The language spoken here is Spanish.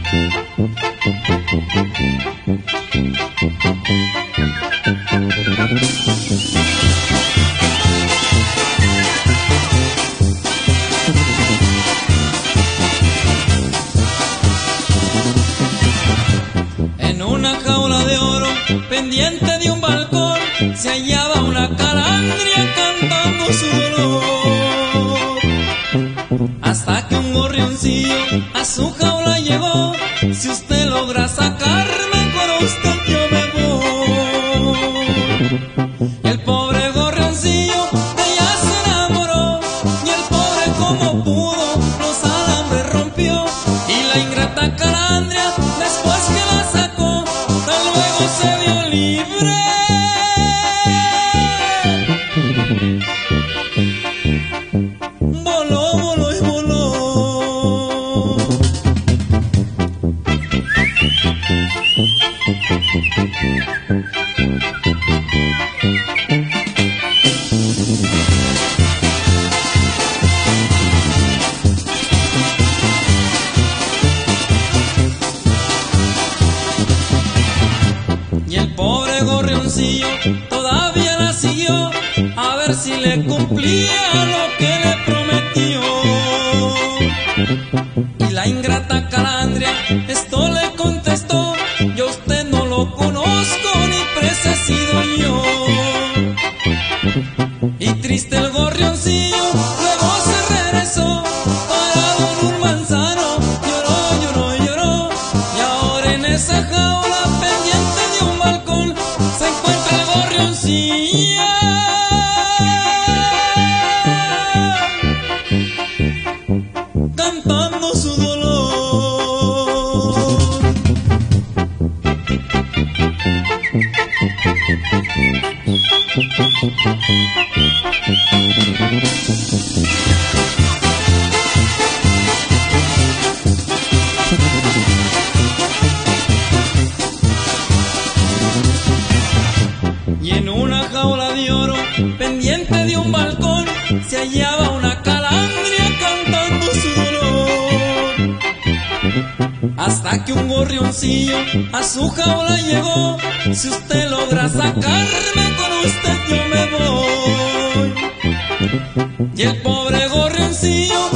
En una jaula de oro, pendiente de un balcón, se hallaba una calandria cantando su dolor. Hasta que un gorrioncillo a su jaula llegó: si usted logra sacarme, con usted yo me voy. El pobre gorrioncillo de ella se enamoró, y el pobre como pudo los alambres rompió, y la ingrata calandria después que la sacó, luego se vio libre. Voló, voló y voló. Y el pobre gorrioncillo todavía la siguió, a ver si le cumplía lo que le prometió. Y la ingrata calandria esto le contestó: yo a usted no lo conozco, ni presa he sido yo. Y triste el gorrioncillo luego se regresó, parado en un manzano, lloró, lloró, lloró. Y ahora en esa jaula pendiente de un balcón se encuentra el gorrioncillo, cantando su dolor. Y en una jaula de oro, pendiente de un balcón, se hallaba una calandria cantando su dolor. Hasta que un gorrioncillo a su jaula llegó: si usted logra sacarme, con usted yo me voy. Y el pobre gorrioncillo